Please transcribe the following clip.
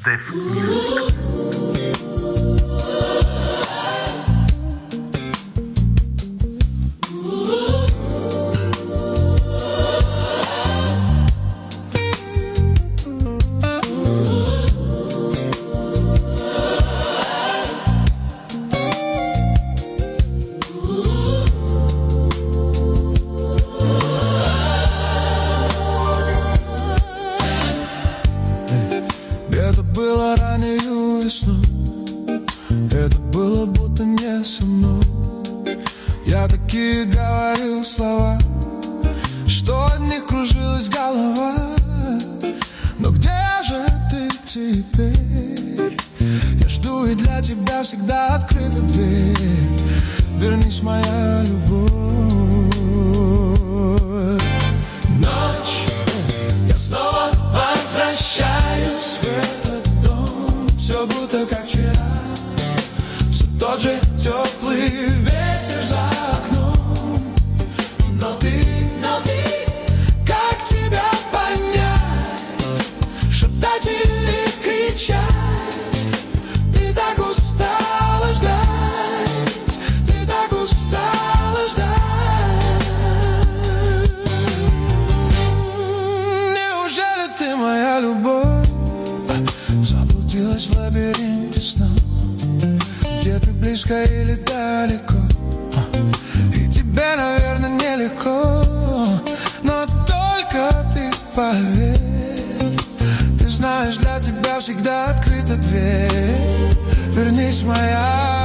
Def Music. Это было раннею весной, это было будто не со мной. Я такие говорил слова, что от них кружилась голова. Но где же ты теперь? Я жду, и для тебя всегда открыта дверь. Вернись, моя любовь. Ночь, я снова возвращаюсь в этот дом. Все будто как вчера, все тот же теплый ветер за окном. Но ты, как тебя понять? Шептать или кричать? Ты так устала ждать, ты так устала ждать. Неужели ты, моя любовь, заблудилась в лабиринте сна? Где ты близко или далеко? И тебе, наверное, нелегко. Но только ты поверь, ты знаешь, для тебя всегда открыта дверь. Вернись, моя